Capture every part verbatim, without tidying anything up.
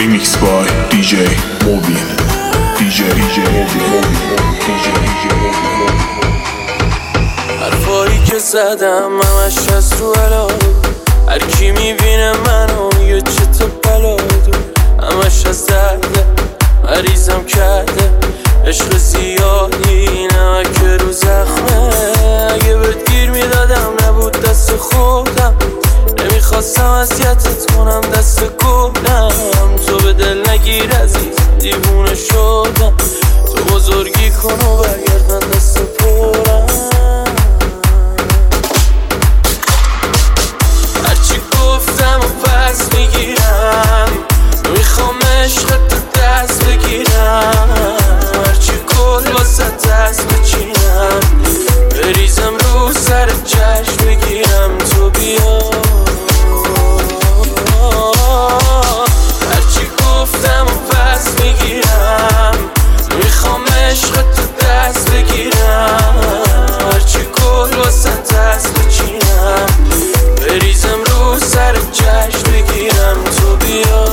Remix by دی جی موبین دی جی دی جی حرفایی که زدم همش از رو علاقه، هر کی میبینه منو میگه چه تو بلا دو، همش از درده مریضم کرده عشق زیادی نمک رو زخمه. اگه بهت گیر میدادم نبود دست خودم، نمیخواستم اذیتت کنم دست گلم. تو به دل نگیر عزیز دیوونه شدم، تو بزرگی کن و برگرد من دست پرم. هرچی گفتم و پس میگیرم، میخوام عشقت تو دست بگیرم، هرچی کل واسه دست بچینم، بریزم رو سر چشم بگیرم تو بیا. هرچی گفتم و پس میگیرم، میخوام عشقت تو دست بگیرم، هرچی کل واسه دست بچینم، بریزم رو سر چشم بگیرم تو بیا.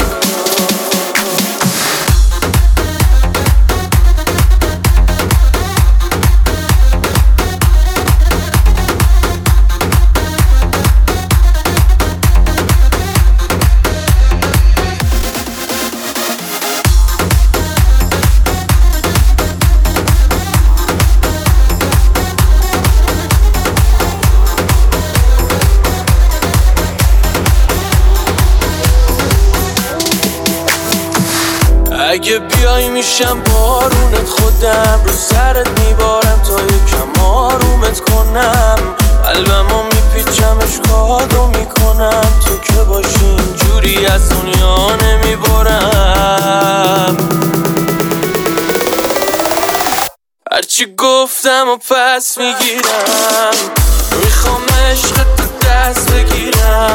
اگه بیای میشم بارونت، خودم رو سرت میبارم تا یکم آرومت کنم، قلبمو میپیچمش کادو میکنم، تو که باشی اینجوری از دنیا نمیبارم. هرچی گفتم و پس میگیرم، میخوام عشقت تو دست بگیرم،